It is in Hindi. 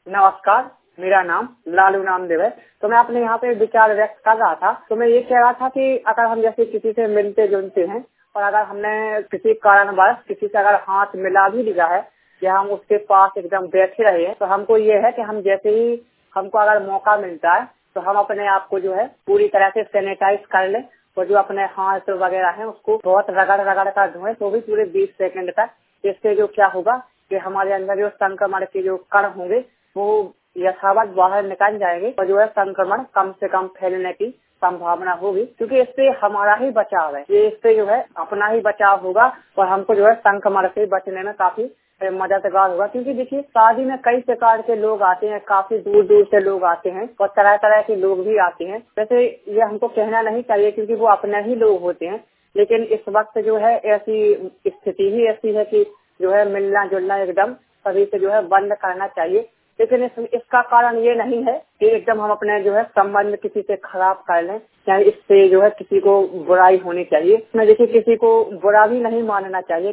नमस्कार, मेरा नाम लालू नामदेव है। तो मैं अपने यहाँ पे विचार व्यक्त कर रहा था। तो मैं ये कह रहा था कि अगर हम जैसे किसी से मिलते जुलते हैं और अगर हमने किसी कारणवश किसी से अगर हाथ मिला भी लिया है या हम उसके पास एकदम बैठे रहे हैं, तो हमको ये है कि हम जैसे ही हमको अगर मौका मिलता है तो हम अपने आप को जो है पूरी तरह से सैनिटाइज कर लें और जो अपने हाथ वगैरह हैं उसको बहुत रगड़ रगड़ कर धोएं, तो भी पूरे 20 सेकंड तक। इससे जो क्या होगा कि हमारे अंदर जो संक्रमण के जो कण होंगे वो यथावत बाहर निकल जाएंगे और जो है संक्रमण कम से कम फैलने की संभावना होगी, क्योंकि इससे हमारा ही बचाव है। ये इससे जो है अपना ही बचाव होगा और हमको जो है संक्रमण से बचने में काफी मददगार होगा। क्योंकि देखिए शादी में कई प्रकार के लोग आते हैं, काफी दूर दूर से लोग आते हैं और तरह तरह के लोग भी आते हैं। वैसे ये हमको कहना नहीं चाहिए क्योंकि वो अपने ही लोग होते हैं, लेकिन इस वक्त जो है ऐसी स्थिति ही ऐसी है कि जो है मिलना जुलना एकदम सभी से जो है बंद करना चाहिए। लेकिन इसका कारण ये नहीं है कि एकदम हम अपने जो है संबंध किसी से खराब कर लें या इससे जो है किसी को बुराई होनी चाहिए। मैं देखिए किसी को बुरा भी नहीं मानना चाहिए।